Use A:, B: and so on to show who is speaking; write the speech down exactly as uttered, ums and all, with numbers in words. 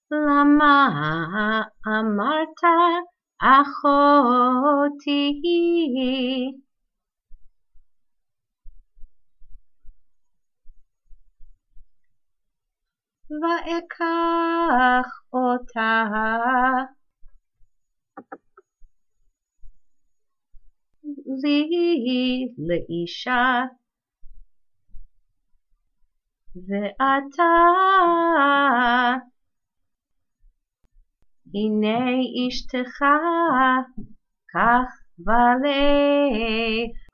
A: למה אמרת אחותי? ואקח אותה לי לאישה, ואתה הנה אשתך, קח ולך.